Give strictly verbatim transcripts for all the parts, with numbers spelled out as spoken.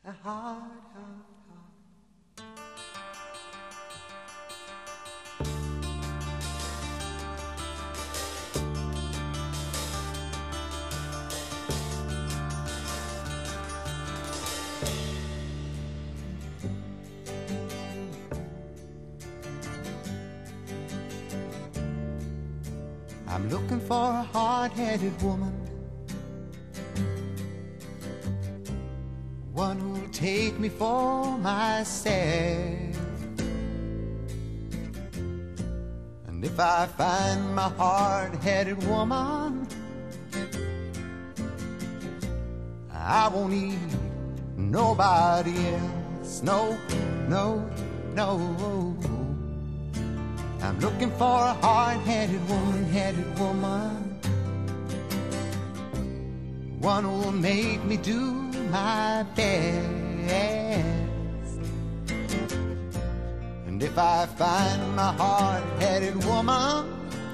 a hard, hard, hard. I'm looking for a hard-headed woman, one who'll take me for myself. And if I find my hard-headed woman, I won't need nobody else. No, no, no. I'm looking for a hard-headed woman, headed woman, one who'll make me do my best. And if I find my hard-headed woman,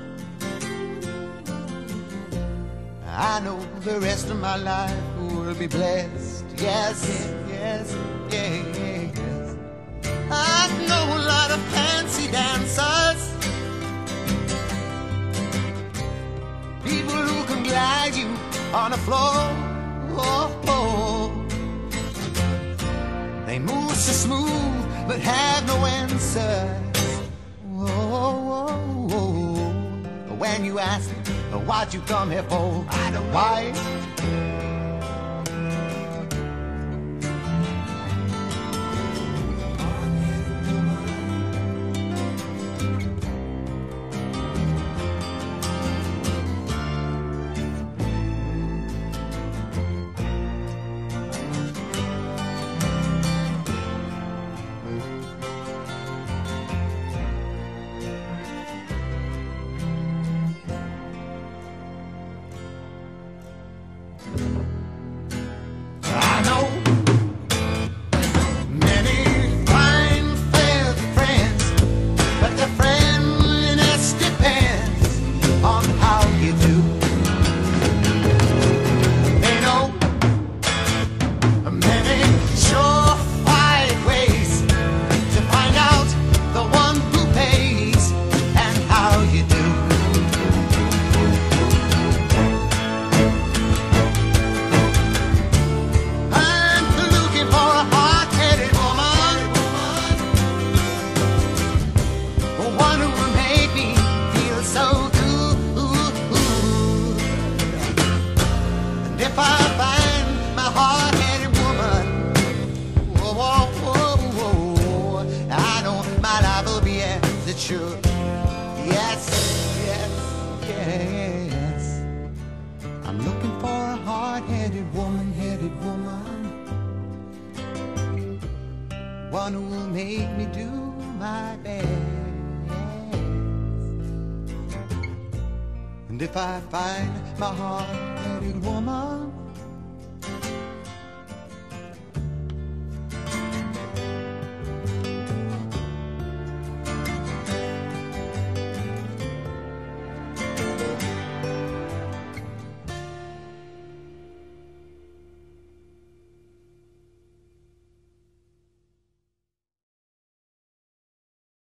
I know the rest of my life will be blessed. Yes, yes, yes. I know a lot of fancy dancers, people who can glide you on the floor. Oh, oh. They move so smooth but have no answers. Oh, oh, oh. When you ask what you come here for, I don't know why. If I find my hard-headed woman, whoa, whoa, whoa, whoa, I know my life will be as it should. Yes, yes, yes. I'm looking for a hard-headed woman, headed woman, one who will make me do my best. And if I find my hard-headed woman,